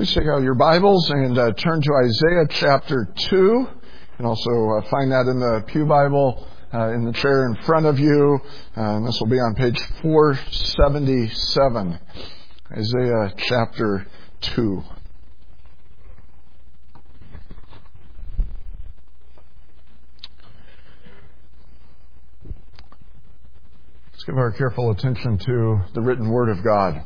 Please take out your Bibles and turn to Isaiah chapter 2. You can also find that in the Pew Bible in the chair in front of you. And this will be on page 477. Isaiah chapter 2. Let's give our careful attention to the written Word of God.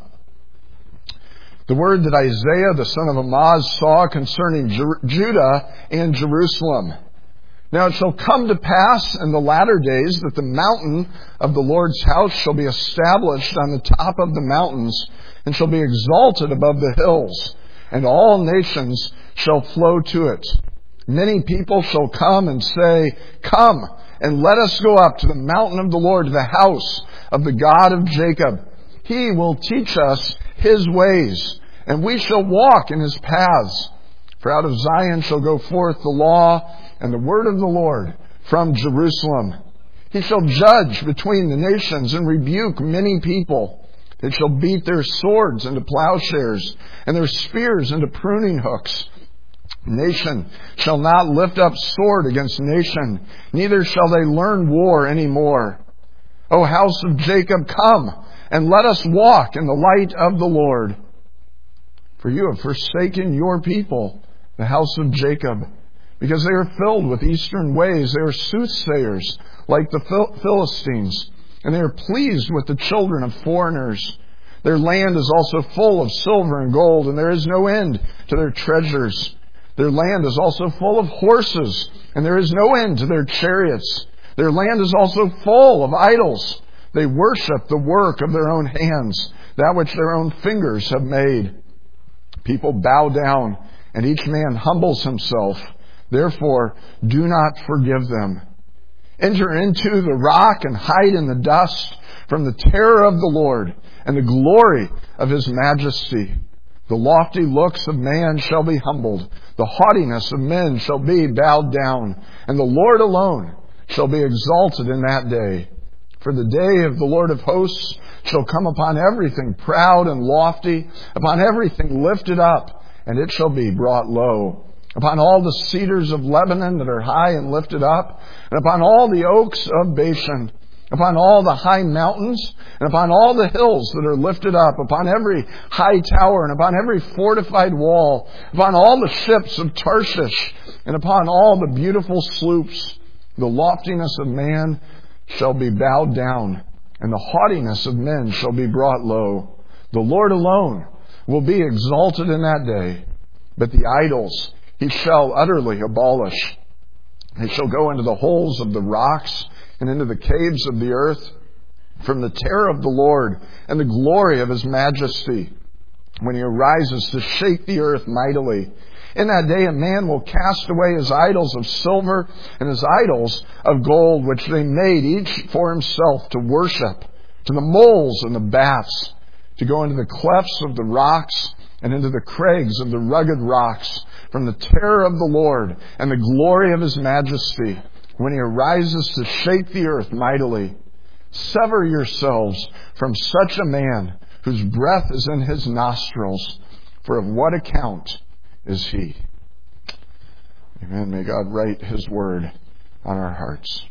The word that Isaiah, the son of Amoz, saw concerning Judah and Jerusalem. Now it shall come to pass in the latter days that the mountain of the Lord's house shall be established on the top of the mountains, and shall be exalted above the hills, and all nations shall flow to it. Many people shall come and say, "Come, and let us go up to the mountain of the Lord, to the house of the God of Jacob. He will teach us His ways, and we shall walk in His paths. For out of Zion shall go forth the law and the word of the Lord from Jerusalem. He shall judge between the nations and rebuke many people. They shall beat their swords into plowshares and their spears into pruning hooks. Nation shall not lift up sword against nation, neither shall they learn war any more. O house of Jacob, come, and let us walk in the light of the Lord. For you have forsaken your people, the house of Jacob, because they are filled with eastern ways. They are soothsayers like the Philistines, and they are pleased with the children of foreigners. Their land is also full of silver and gold, and there is no end to their treasures. Their land is also full of horses, and there is no end to their chariots. Their land is also full of idols. They worship the work of their own hands, that which their own fingers have made. People bow down, and each man humbles himself. Therefore, do not forgive them. Enter into the rock and hide in the dust from the terror of the Lord and the glory of His majesty. The lofty looks of man shall be humbled. The haughtiness of men shall be bowed down. And the Lord alone shall be exalted in that day. For the day of the Lord of hosts shall come upon everything proud and lofty, upon everything lifted up, and it shall be brought low. Upon all the cedars of Lebanon that are high and lifted up, and upon all the oaks of Bashan, upon all the high mountains, and upon all the hills that are lifted up, upon every high tower, and upon every fortified wall, upon all the ships of Tarshish, and upon all the beautiful sloops. The loftiness of man shall be bowed down, and the haughtiness of men shall be brought low. The Lord alone will be exalted in that day, but the idols He shall utterly abolish. They shall go into the holes of the rocks and into the caves of the earth, from the terror of the Lord and the glory of His majesty, when He arises to shake the earth mightily. In that day a man will cast away his idols of silver and his idols of gold, which they made each for himself to worship, to the moles and the bats, to go into the clefts of the rocks and into the crags of the rugged rocks, from the terror of the Lord and the glory of His majesty, when He arises to shake the earth mightily. Sever yourselves from such a man whose breath is in his nostrils, for of what account is he? Amen. May God write His word on our hearts.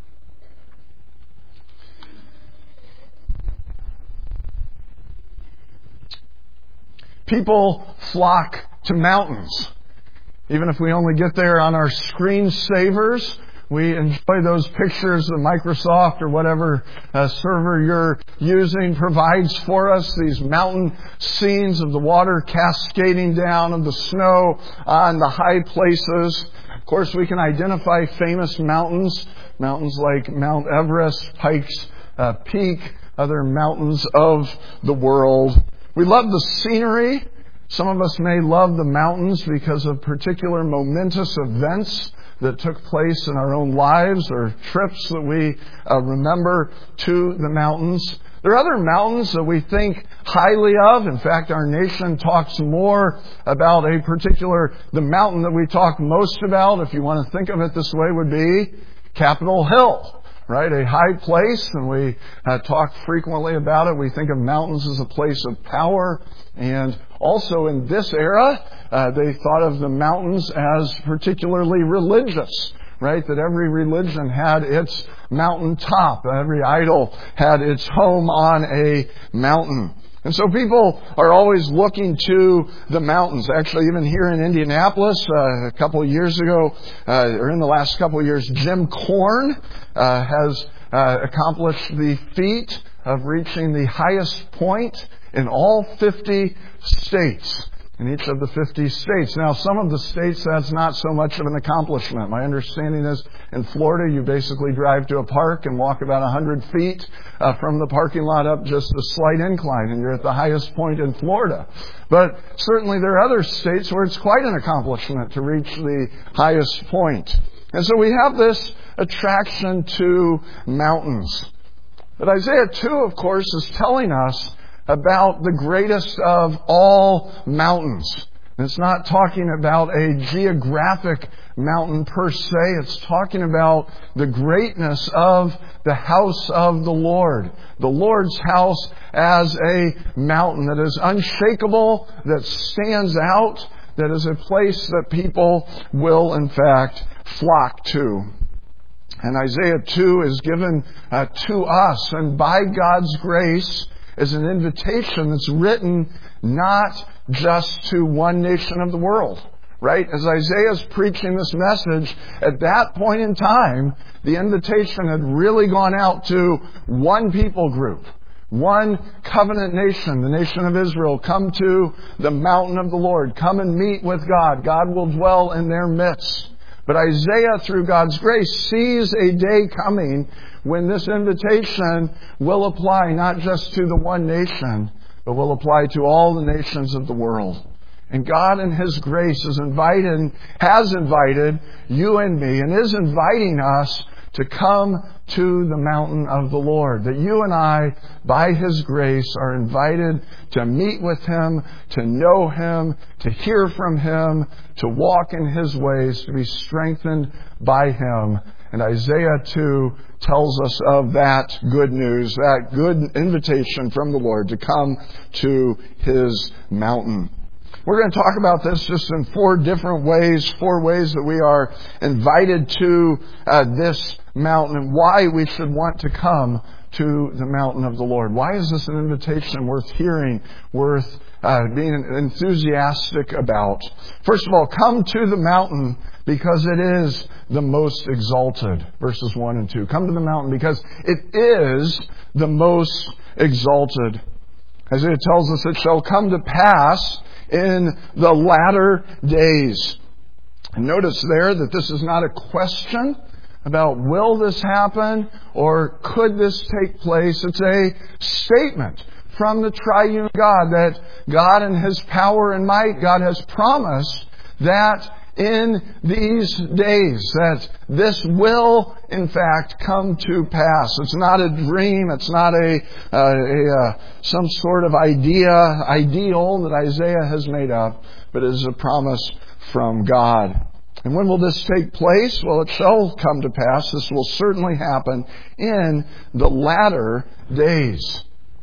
People flock to mountains. Even if we only get there on our screensavers, we enjoy those pictures that Microsoft or whatever server you're using provides for us. These mountain scenes of the water cascading down, of the snow on the high places. Of course, we can identify famous mountains like Mount Everest, Pikes Peak, other mountains of the world. We love the scenery. Some of us may love the mountains because of particular momentous events that took place in our own lives, or trips that we remember to the mountains. There are other mountains that we think highly of. In fact, our nation talks more about the mountain that we talk most about, if you want to think of it this way, would be Capitol Hill. right? A high place, and we talk frequently about it. We think of mountains as a place of power. And also in this era, they thought of the mountains as particularly religious, right? That every religion had its mountaintop. Every idol had its home on a mountain. And so people are always looking to the mountains. Actually, even here in Indianapolis, a couple of years ago, or in the last couple of years, Jim Korn has accomplished the feat of reaching the highest point in all 50 states. In each of the 50 states. Now, some of the states, that's not so much of an accomplishment. My understanding is in Florida, you basically drive to a park and walk about 100 feet from the parking lot up just a slight incline, and you're at the highest point in Florida. But certainly there are other states where it's quite an accomplishment to reach the highest point. And so we have this attraction to mountains. But Isaiah 2, of course, is telling us about the greatest of all mountains. It's not talking about a geographic mountain per se. It's talking about the greatness of the house of the Lord. The Lord's house as a mountain that is unshakable, that stands out, that is a place that people will in fact flock to. And Isaiah 2 is given to us, and by God's grace, is an invitation that's written not just to one nation of the world, right? As Isaiah's preaching this message, at that point in time, the invitation had really gone out to one people group, one covenant nation, the nation of Israel. Come to the mountain of the Lord. Come and meet with God. God will dwell in their midst. But Isaiah, through God's grace, sees a day coming when this invitation will apply not just to the one nation, but will apply to all the nations of the world. And God in His grace has invited you and me, and is inviting us to come to the mountain of the Lord. That you and I, by His grace, are invited to meet with Him, to know Him, to hear from Him, to walk in His ways, to be strengthened by Him. And Isaiah 2 tells us of that good news, that good invitation from the Lord to come to His mountain. We're going to talk about this just in four ways that we are invited to this mountain, and why we should want to come to the mountain of the Lord. Why is this an invitation worth hearing, worth being enthusiastic about? First of all, come to the mountain because it is the most exalted. Verses 1 and 2. Come to the mountain because it is the most exalted. Isaiah tells us, it shall come to pass in the latter days. And notice there that this is not a question about will this happen or could this take place. It's a statement from the triune God that God in His power and might, God has promised that in these days that this will in fact come to pass. It's not a dream. It's not some sort of ideal that Isaiah has made up, but it is a promise from God. And when will this take place? Well, it shall come to pass. This will certainly happen in the latter days.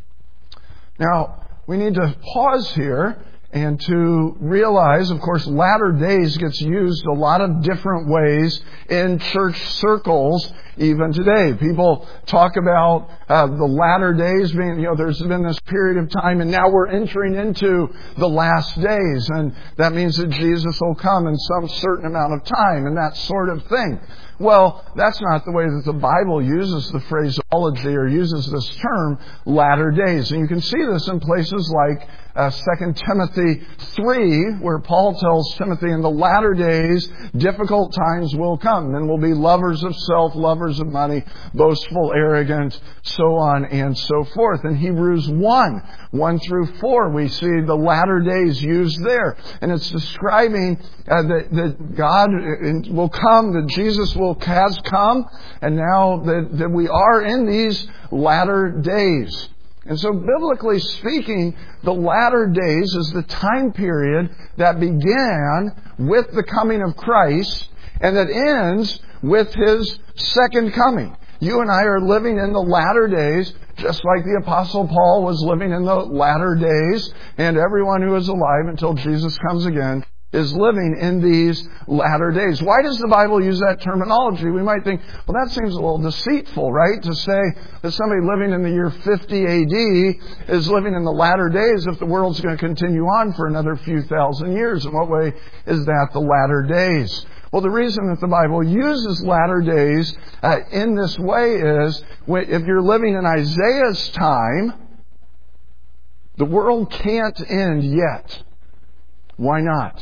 Now, we need to pause here and to realize, of course, latter days gets used a lot of different ways in church circles even today. People talk about the latter days being, there's been this period of time and now we're entering into the last days. And that means that Jesus will come in some certain amount of time and that sort of thing. Well, that's not the way that the Bible uses the phraseology or uses this term, latter days. And you can see this in places like 2 Timothy 3, where Paul tells Timothy, in the latter days, difficult times will come. Men will be lovers of self, lovers of money, boastful, arrogant, so on and so forth. In Hebrews 1 through 4, we see the latter days used there. And it's describing that God will come, that Jesus has come, and now that we are in these latter days. And so biblically speaking, the latter days is the time period that began with the coming of Christ and that ends with His second coming. You and I are living in the latter days, just like the Apostle Paul was living in the latter days, and everyone who is alive until Jesus comes again is living in these latter days. Why does the Bible use that terminology? We might think, well, that seems a little deceitful, right? To say that somebody living in the year 50 AD is living in the latter days if the world's going to continue on for another few thousand years. In what way is that the latter days? Well, the reason that the Bible uses latter days in this way is if you're living in Isaiah's time, the world can't end yet. Why not?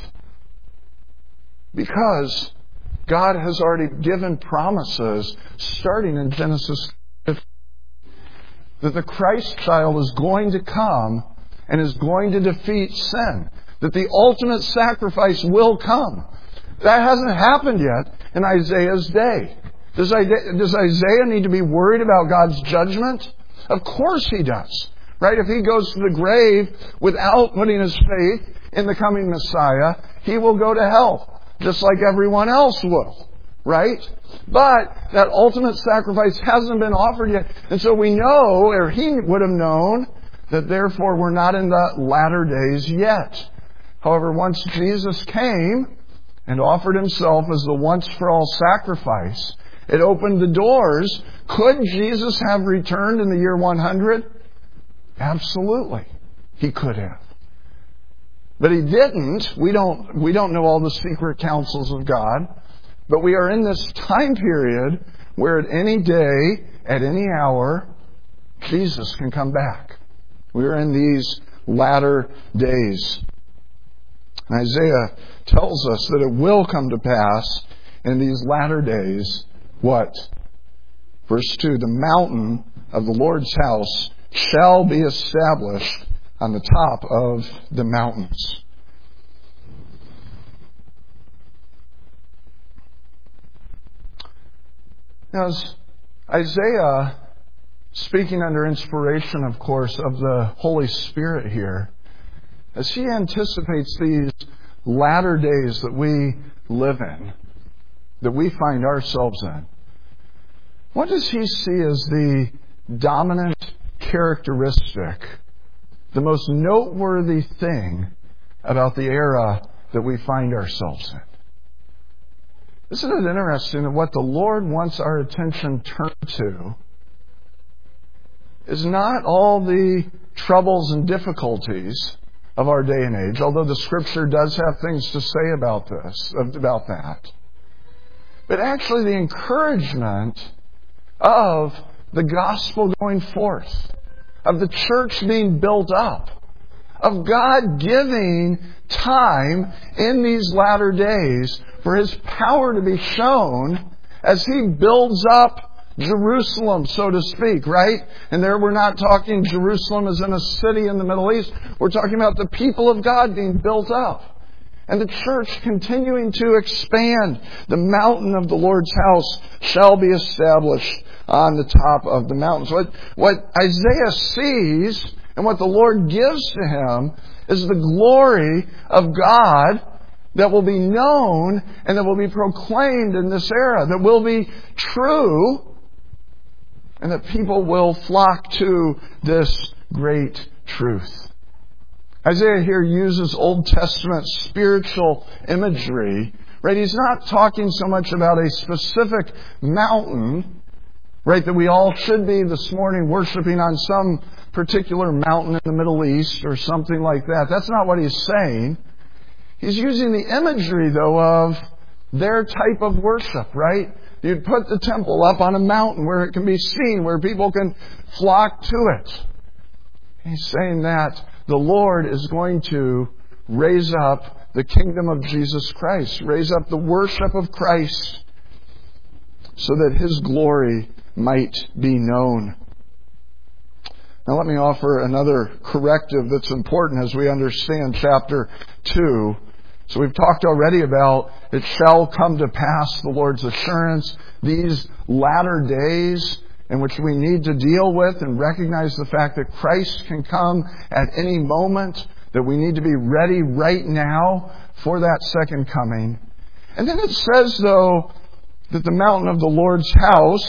Because God has already given promises starting in Genesis 15 that the Christ child is going to come and is going to defeat sin. That the ultimate sacrifice will come. That hasn't happened yet in Isaiah's day. Does Isaiah need to be worried about God's judgment? Of course he does. Right? If he goes to the grave without putting his faith in the coming Messiah, he will go to hell. Just like everyone else will. Right? But that ultimate sacrifice hasn't been offered yet. And so we know, or he would have known, that therefore we're not in the latter days yet. However, once Jesus came and offered himself as the once-for-all sacrifice, it opened the doors. Could Jesus have returned in the year 100? Absolutely. He could have. But he didn't. We don't know all the secret counsels of God. But we are in this time period where at any day, at any hour, Jesus can come back. We are in these latter days. And Isaiah tells us that it will come to pass in these latter days. What? Verse 2, the mountain of the Lord's house shall be established on the top of the mountains. Now, as Isaiah, speaking under inspiration, of course, of the Holy Spirit here, as he anticipates these latter days that we live in, that we find ourselves in, what does he see as the dominant characteristic, the most noteworthy thing about the era that we find ourselves in? Isn't it interesting that what the Lord wants our attention turned to is not all the troubles and difficulties of our day and age, although the Scripture does have things to say about that, but actually the encouragement of the gospel going forth, of the church being built up, of God giving time in these latter days for His power to be shown as He builds up Jerusalem, so to speak, right? And there we're not talking Jerusalem as in a city in the Middle East. We're talking about the people of God being built up. And the church continuing to expand. The mountain of the Lord's house shall be established on the top of the mountains. What Isaiah sees and what the Lord gives to him is the glory of God that will be known and that will be proclaimed in this era, that will be true, and that people will flock to this great truth. Isaiah here uses Old Testament spiritual imagery, right? He's not talking so much about a specific mountain, right, that we all should be this morning worshiping on some particular mountain in the Middle East or something like that. That's not what he's saying. He's using the imagery, though, of their type of worship, right? You'd put the temple up on a mountain where it can be seen, where people can flock to it. He's saying that the Lord is going to raise up the kingdom of Jesus Christ, raise up the worship of Christ, so that His glory might be known. Now let me offer another corrective that's important as we understand chapter 2. So we've talked already about it shall come to pass, the Lord's assurance, these latter days in which we need to deal with and recognize the fact that Christ can come at any moment, that we need to be ready right now for that second coming. And then it says, though, that the mountain of the Lord's house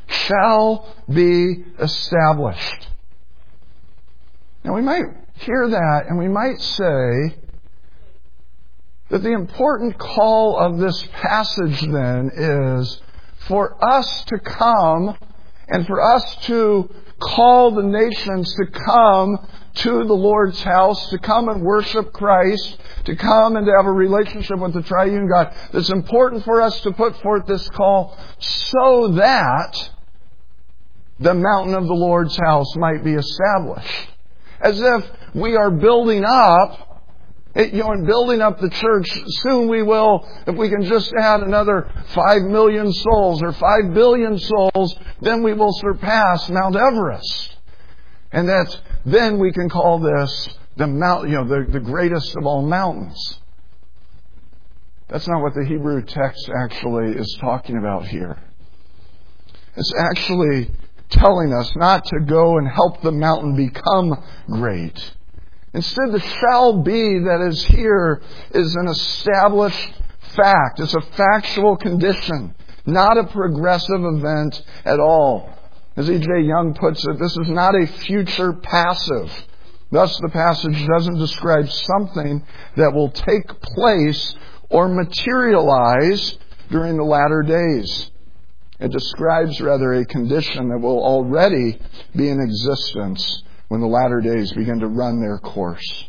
shall be established. Now we might hear that and we might say that the important call of this passage then is for us to come and for us to call the nations to come to the Lord's house, to come and worship Christ, to come and to have a relationship with the triune God. It's important for us to put forth this call so that the mountain of the Lord's house might be established. As if we are building up, and building up the church. Soon we will, if we can just add another 5 million souls or 5 billion souls, then we will surpass Mount Everest. And that then we can call this the the greatest of all mountains. That's not what the Hebrew text actually is talking about here. It's actually telling us not to go and help the mountain become great. Instead, the shall be that is here is an established fact. It's a factual condition, not a progressive event at all. As E.J. Young puts it, this is not a future passive. Thus, the passage doesn't describe something that will take place or materialize during the latter days. It describes rather a condition that will already be in existence when the latter days begin to run their course.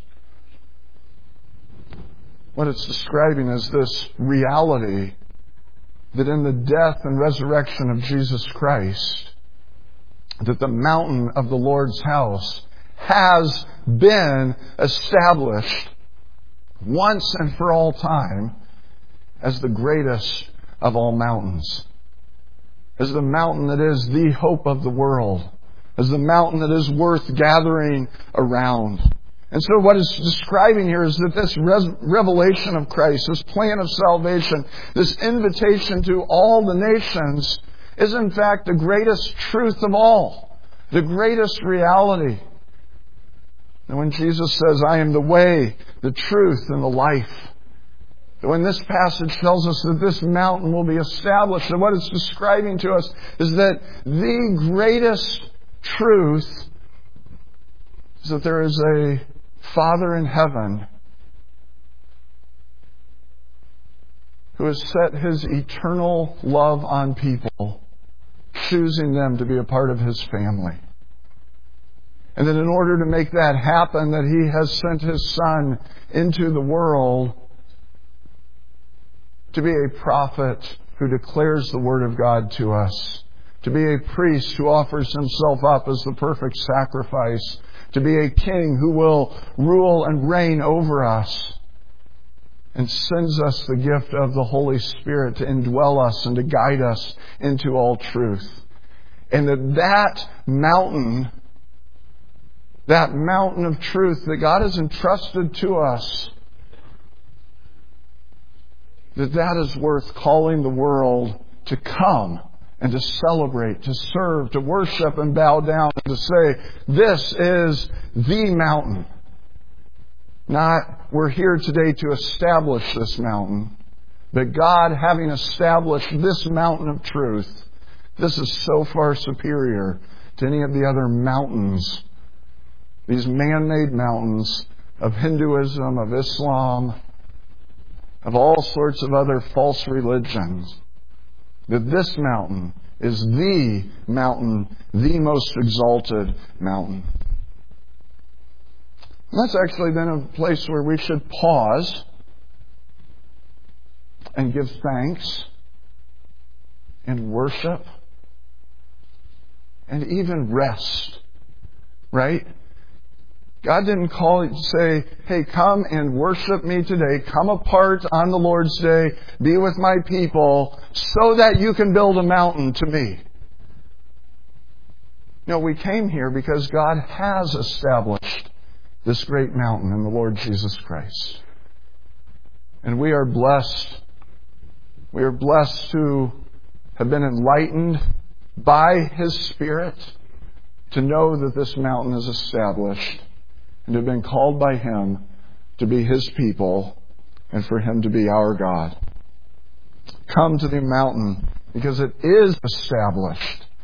What it's describing is this reality that in the death and resurrection of Jesus Christ, that the mountain of the Lord's house has been established once and for all time as the greatest of all mountains. As the mountain that is the hope of the world. As the mountain that is worth gathering around. And so what it's describing here is that this revelation of Christ, this plan of salvation, this invitation to all the nations is in fact the greatest truth of all. The greatest reality. And when Jesus says, I am the way, the truth, and the life. When this passage tells us that this mountain will be established, and what it's describing to us is that the greatest truth is that there is a Father in heaven who has set His eternal love on people, choosing them to be a part of His family. And that in order to make that happen, that He has sent His Son into the world to be a prophet who declares the Word of God to us. To be a priest who offers himself up as the perfect sacrifice. To be a king who will rule and reign over us. And sends us the gift of the Holy Spirit to indwell us and to guide us into all truth. And that mountain of truth that God has entrusted to us, that is worth calling the world to come and to celebrate, to serve, to worship and bow down, and to say, this is the mountain. Not, we're here today to establish this mountain, but God, having established this mountain of truth, this is so far superior to any of the other mountains, these man-made mountains of Hinduism, of Islam, of all sorts of other false religions, that this mountain is the mountain, the most exalted mountain. And that's actually then a place where we should pause and give thanks and worship and even rest. Right? God didn't call you to say, hey, come and worship me today. Come apart on the Lord's day. Be with my people so that you can build a mountain to me. No, we came here because God has established this great mountain in the Lord Jesus Christ. And we are blessed. We are blessed to have been enlightened by His Spirit to know that this mountain is established and to have been called by Him to be His people and for Him to be our God. Come to the mountain because it is established.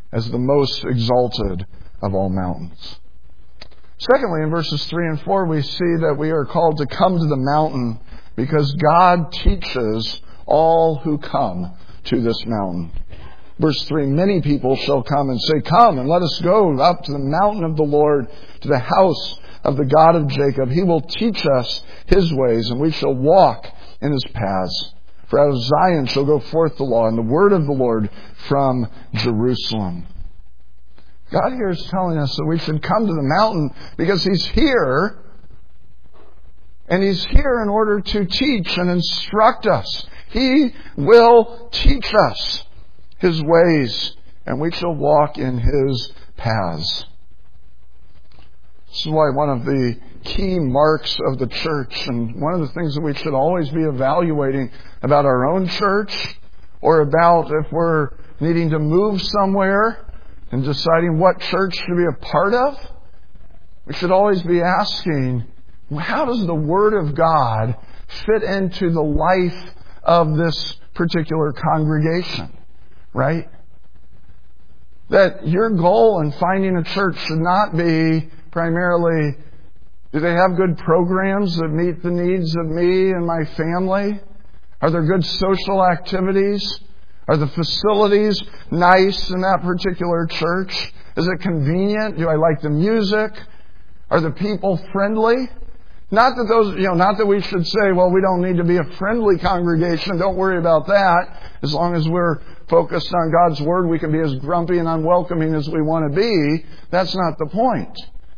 as the most exalted of all mountains. Secondly, in verses 3 and 4, we see that we are called to come to the mountain because God teaches all who come to this mountain. Verse 3, many people shall come and say, come and let us go up to the mountain of the Lord, to the house of the God of Jacob. He will teach us His ways, and we shall walk in His paths. For out of Zion shall go forth the law and the word of the Lord from Jerusalem. God here is telling us that we should come to the mountain because He's here, and He's here in order to teach and instruct us. He will teach us His ways, and we shall walk in His paths. This is why one of the key marks of the church, and one of the things that we should always be evaluating about our own church, or about if we're needing to move somewhere and deciding what church to be a part of, we should always be asking, how does the Word of God fit into the life of this particular congregation? Right? That your goal in finding a church should not be primarily, do they have good programs that meet the needs of me and my family? Are there good social activities? Are the facilities nice in that particular church? Is it convenient? Do I like the music? Are the people friendly? Not that we should say, well, we don't need to be a friendly congregation. Don't worry about that. As long as we're focused on God's Word, we can be as grumpy and unwelcoming as we want to be. That's not the point.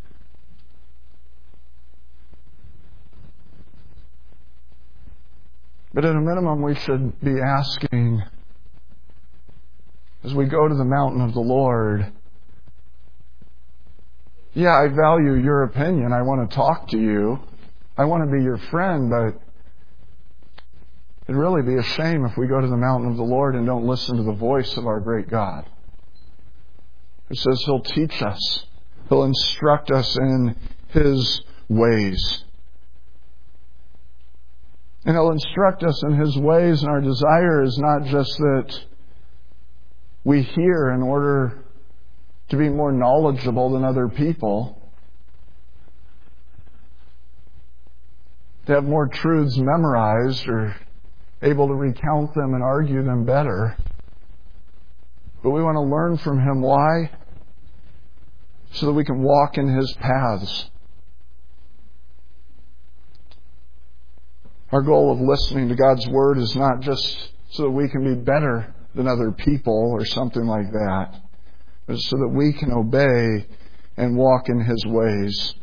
But at a minimum, we should be asking, as we go to the mountain of the Lord, yeah, I value your opinion. I want to talk to you. I want to be your friend, but it'd really be a shame if we go to the mountain of the Lord and don't listen to the voice of our great God, who says He'll teach us. He'll instruct us in His ways. And He'll instruct us in His ways, and our desire is not just that we hear in order to be more knowledgeable than other people, to have more truths memorized or able to recount them and argue them better. But we want to learn from Him. Why? So that we can walk in His paths. Our goal of listening to God's Word is not just so that we can be better than other people or something like that, but so that we can obey and walk in His ways.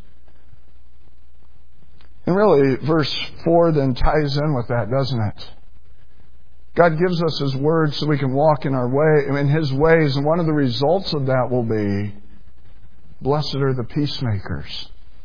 And really, verse 4 then ties in with that, doesn't it? God gives us His Word so we can walk in His ways, and one of the results of that will be, blessed are the peacemakers.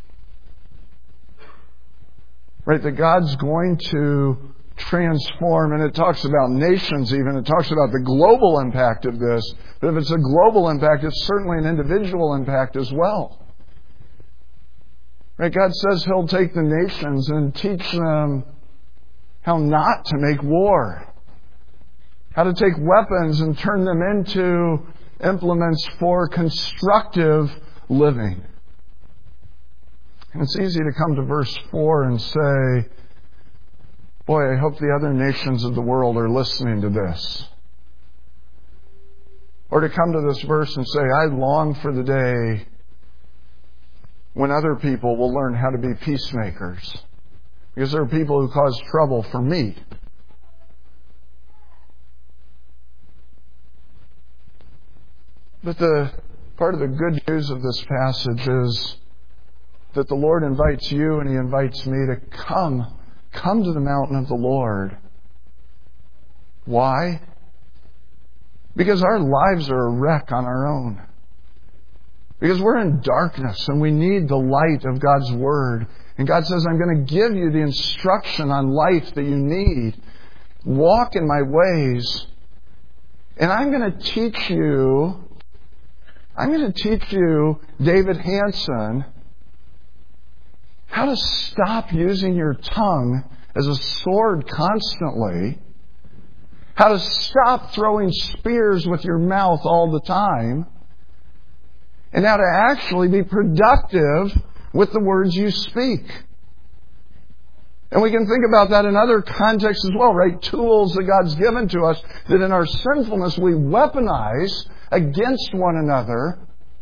Right, that God's going to transform, and it talks about nations even, it talks about the global impact of this, but if it's a global impact, it's certainly an individual impact as well. Right, God says He'll take the nations and teach them how not to make war, how to take weapons and turn them into implements for constructive living. And it's easy to come to verse 4 and say, boy, I hope the other nations of the world are listening to this. Or to come to this verse and say, I long for the day when other people will learn how to be peacemakers. Because there are people who cause trouble for me. But the part of the good news of this passage is that the Lord invites you and He invites me to come to the mountain of the Lord. Why? Because our lives are a wreck on our own. Because we're in darkness and we need the light of God's Word. And God says, I'm going to give you the instruction on life that you need. Walk in my ways. And I'm going to teach you, David Hanson, how to stop using your tongue as a sword constantly. How to stop throwing spears with your mouth all the time. and how to actually be productive with the words you speak. And we can think about that in other contexts as well, right? Tools that God's given to us that in our sinfulness we weaponize against one another.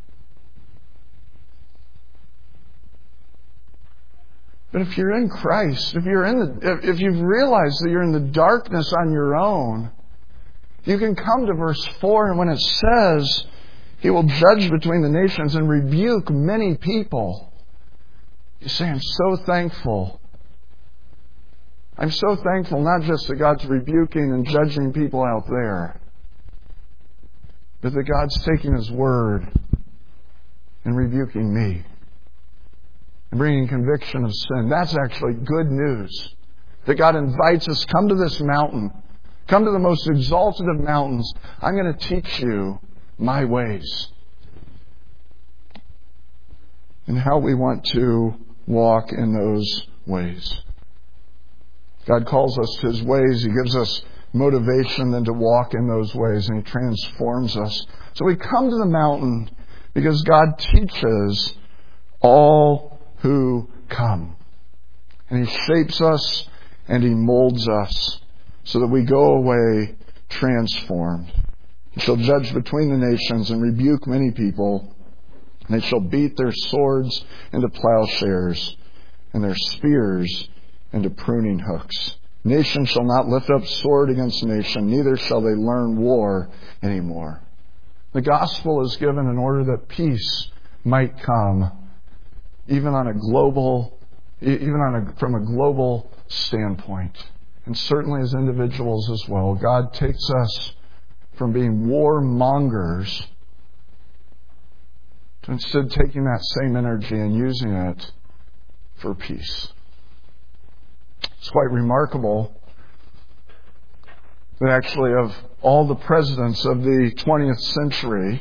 But if you're in Christ, if you've realized that you're in the darkness on your own, you can come to verse 4, and when it says He will judge between the nations and rebuke many people, you say, I'm so thankful. I'm so thankful not just that God's rebuking and judging people out there, but that God's taking His word and rebuking me and bringing conviction of sin. That's actually good news. That God invites us, come to this mountain. Come to the most exalted of mountains. I'm going to teach you my ways. And how we want to walk in those ways. God calls us to His ways. He gives us motivation then to walk in those ways, and He transforms us. So we come to the mountain because God teaches all who come. And He shapes us and He molds us so that we go away transformed. He shall judge between the nations and rebuke many people. And they shall beat their swords into plowshares and their spears into pruning hooks. Nation shall not lift up sword against nation, neither shall they learn war anymore. The gospel is given in order that peace might come, even from a global standpoint, and certainly as individuals as well. God takes us from being warmongers to instead taking that same energy and using it for peace. It's quite remarkable that actually of all the presidents of the 20th century,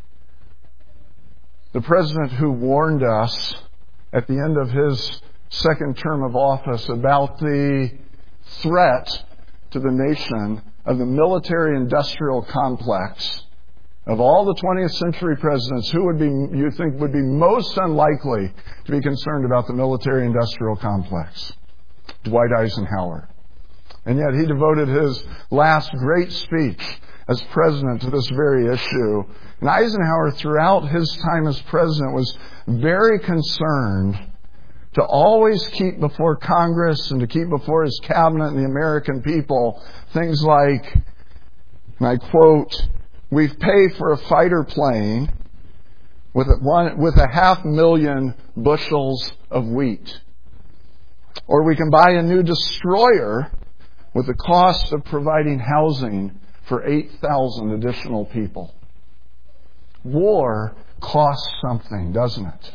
the president who warned us at the end of his second term of office about the threat to the nation of the military-industrial complex, of all the 20th century presidents, who would you think would be most unlikely to be concerned about the military-industrial complex? Dwight Eisenhower. And yet he devoted his last great speech as president to this very issue. And Eisenhower, throughout his time as president, was very concerned to always keep before Congress and to keep before his cabinet and the American people things like, and I quote, "We've paid for a fighter plane with 500,000 bushels of wheat. Or we can buy a new destroyer with the cost of providing housing for 8,000 additional people." War costs something, doesn't it?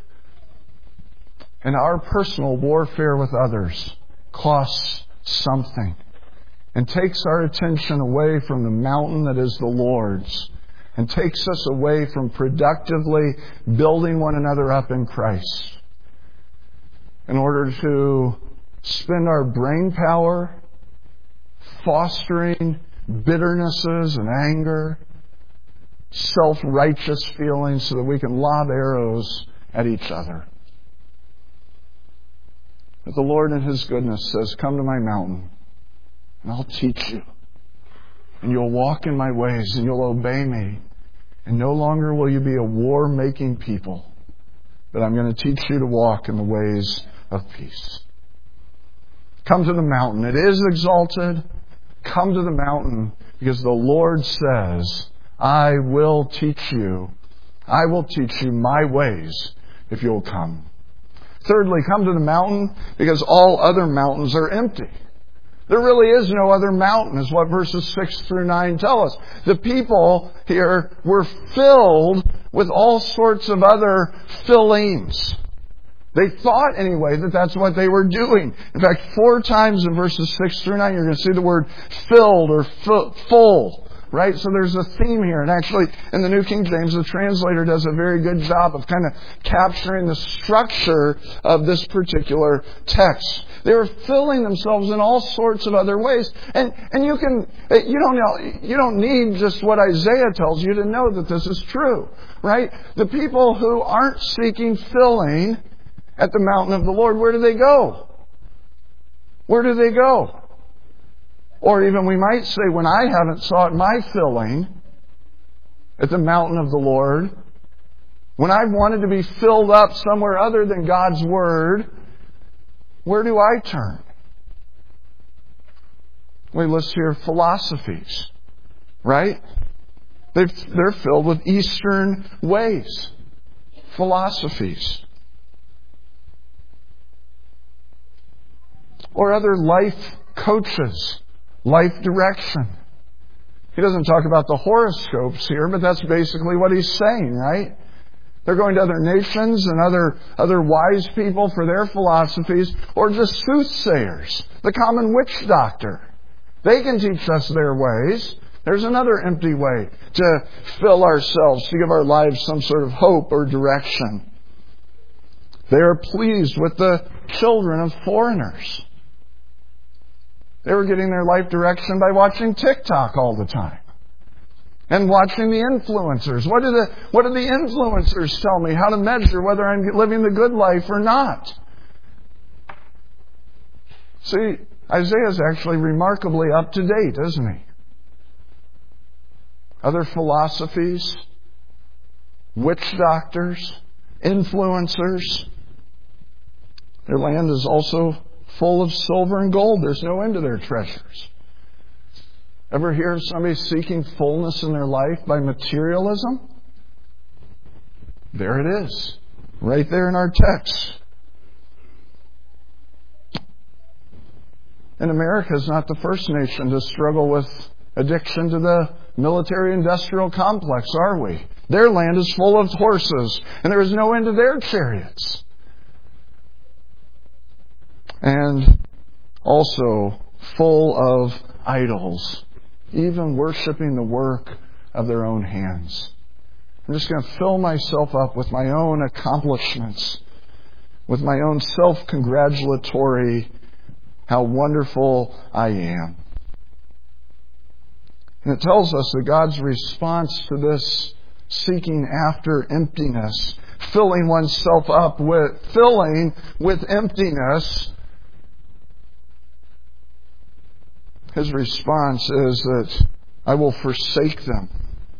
And our personal warfare with others costs something and takes our attention away from the mountain that is the Lord's and takes us away from productively building one another up in Christ in order to spend our brain power fostering bitternesses and anger, self-righteous feelings so that we can lob arrows at each other. But the Lord in His goodness says, "Come to my mountain and I'll teach you. And you'll walk in my ways and you'll obey me. And no longer will you be a war-making people, but I'm going to teach you to walk in the ways of peace." Come to the mountain. It is exalted. Come to the mountain because the Lord says, I will teach you my ways if you'll come. Thirdly, come to the mountain because all other mountains are empty. There really is no other mountain, is what verses 6 through 9 tell us. The people here were filled with all sorts of other fillings. They thought, anyway, that that's what they were doing. In fact, 4 times in verses 6 through 9, you're going to see the word filled or full right? So there's a theme here. And actually, in the New King James, the translator does a very good job of kind of capturing the structure of this particular text. They were filling themselves in all sorts of other ways. And you don't need just what Isaiah tells you to know that this is true, right? The people who aren't seeking filling at the mountain of the Lord, where do they go? Where do they go? Or even we might say, when I haven't sought my filling at the mountain of the Lord, when I've wanted to be filled up somewhere other than God's Word, where do I turn? We list here philosophies, right? They're filled with Eastern ways. Philosophies. Or other life coaches, life direction. He doesn't talk about the horoscopes here, but that's basically what he's saying, right? They're going to other nations and other wise people for their philosophies, or just soothsayers, the common witch doctor. They can teach us their ways. There's another empty way to fill ourselves, to give our lives some sort of hope or direction. They are pleased with the children of foreigners. They were getting their life direction by watching TikTok all the time. And watching the influencers. What do the influencers tell me? How to measure whether I'm living the good life or not? See, Isaiah is actually remarkably up to date, isn't he? Other philosophies, witch doctors, influencers. Their land is also full of silver and gold. There's no end to their treasures. Ever hear of somebody seeking fullness in their life by materialism? There it is. Right there in our text. And America is not the first nation to struggle with addiction to the military-industrial complex, are we? Their land is full of horses, and there is no end to their chariots. And also full of idols, even worshiping the work of their own hands. I'm just going to fill myself up with my own accomplishments, with my own self-congratulatory, how wonderful I am. And it tells us that God's response to this seeking after emptiness, filling oneself up with emptiness, His response is that I will forsake them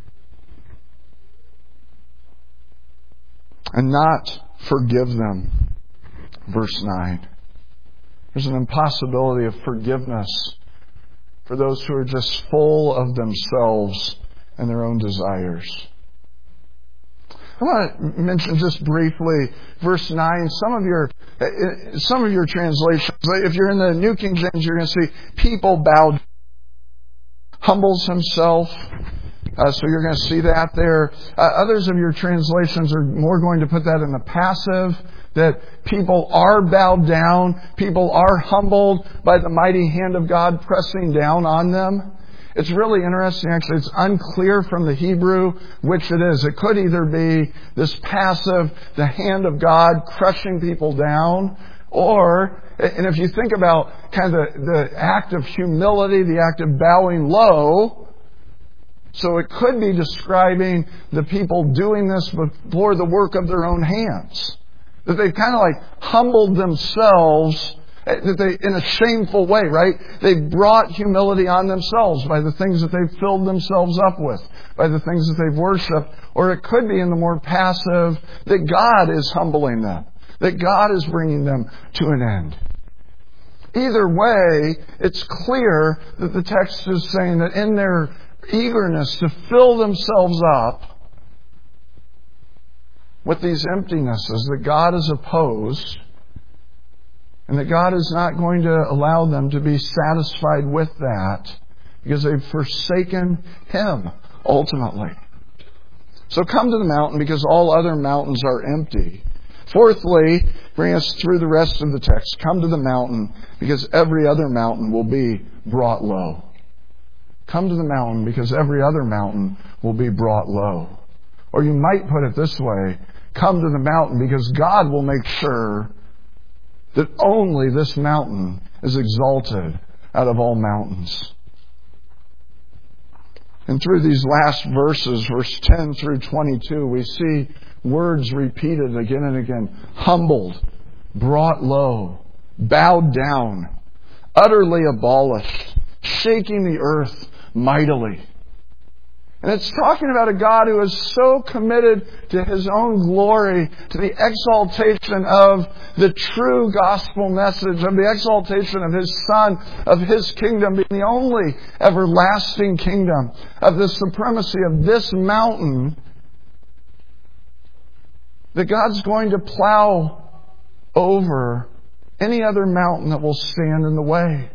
and not forgive them. Verse 9. There's an impossibility of forgiveness for those who are just full of themselves and their own desires. I want to mention just briefly verse 9. Some of your translations, if you're in the New King James, you're going to see people bowed, humbles himself. So you're going to see that there. Others of your translations are more going to put that in the passive, that people are bowed down, people are humbled by the mighty hand of God pressing down on them. It's really interesting, actually. It's unclear from the Hebrew which it is. It could either be this passive, the hand of God crushing people down, or, and if you think about kind of the act of humility, the act of bowing low, so it could be describing the people doing this before the work of their own hands. That they've kind of like humbled themselves in a shameful way, right? They've brought humility on themselves by the things that they've filled themselves up with, by the things that they've worshipped. Or it could be in the more passive, that God is humbling them, that God is bringing them to an end. Either way, it's clear that the text is saying that in their eagerness to fill themselves up with these emptinesses, that God is opposed, and that God is not going to allow them to be satisfied with that because they've forsaken Him ultimately. So come to the mountain because all other mountains are empty. Fourthly, bring us through the rest of the text. Come to the mountain because every other mountain will be brought low. Come to the mountain because every other mountain will be brought low. Or you might put it this way, come to the mountain because God will make sure that only this mountain is exalted out of all mountains. And through these last verses, verse 10 through 22, we see words repeated again and again. Humbled, brought low, bowed down, utterly abolished, shaking the earth mightily. And it's talking about a God who is so committed to His own glory, to the exaltation of the true gospel message, of the exaltation of His Son, of His kingdom being the only everlasting kingdom, of the supremacy of this mountain, that God's going to plow over any other mountain that will stand in the way.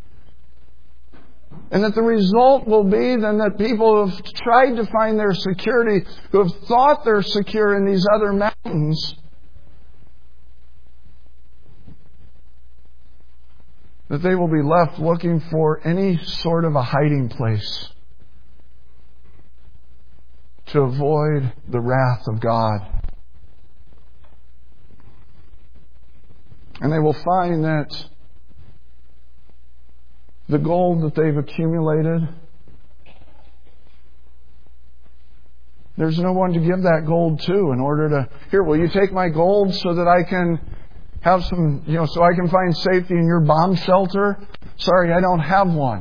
And that the result will be then that people who have tried to find their security, who have thought they're secure in these other mountains, that they will be left looking for any sort of a hiding place to avoid the wrath of God. And they will find that the gold that they've accumulated, there's no one to give that gold to in order to, here, will you take my gold so that I can have some, so I can find safety in your bomb shelter? Sorry, I don't have one.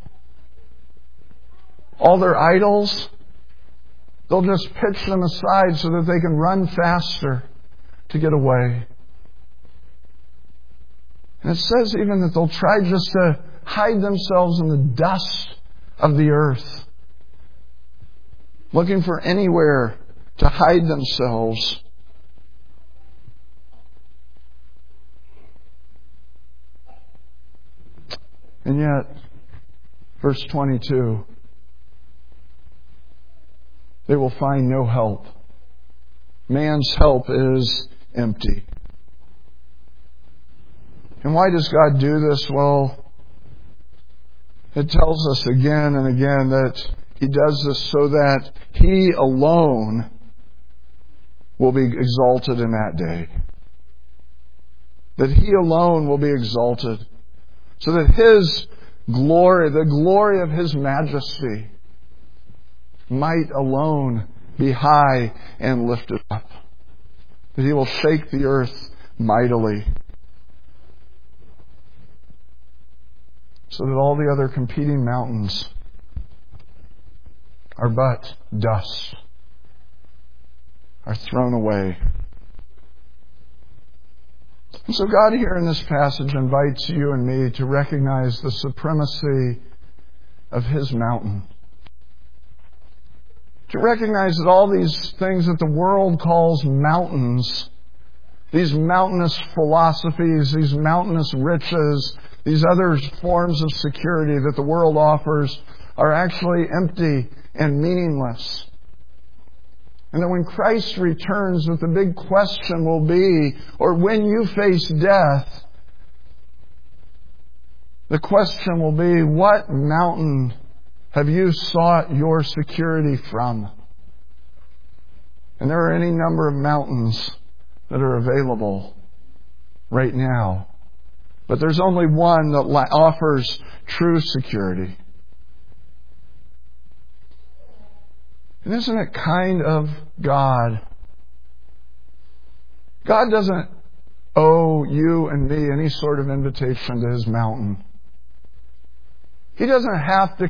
All their idols, they'll just pitch them aside so that they can run faster to get away. And it says even that they'll try just to hide themselves in the dust of the earth, looking for anywhere to hide themselves. And yet, verse 22, they will find no help. Man's help is empty. And why does God do this? Well, it tells us again and again that He does this so that He alone will be exalted in that day. That He alone will be exalted. So that His glory, the glory of His majesty, might alone be high and lifted up. That He will shake the earth mightily. So that all the other competing mountains are but dust, are thrown away. And so God here in this passage invites you and me to recognize the supremacy of His mountain. To recognize that all these things that the world calls mountains, these mountainous philosophies, these mountainous riches, these other forms of security that the world offers are actually empty and meaningless. And that when Christ returns, that the big question will be, or when you face death, the question will be, what mountain have you sought your security from? And there are any number of mountains that are available right now. But there's only one that offers true security. And isn't it kind of God? God doesn't owe you and me any sort of invitation to His mountain. He doesn't have to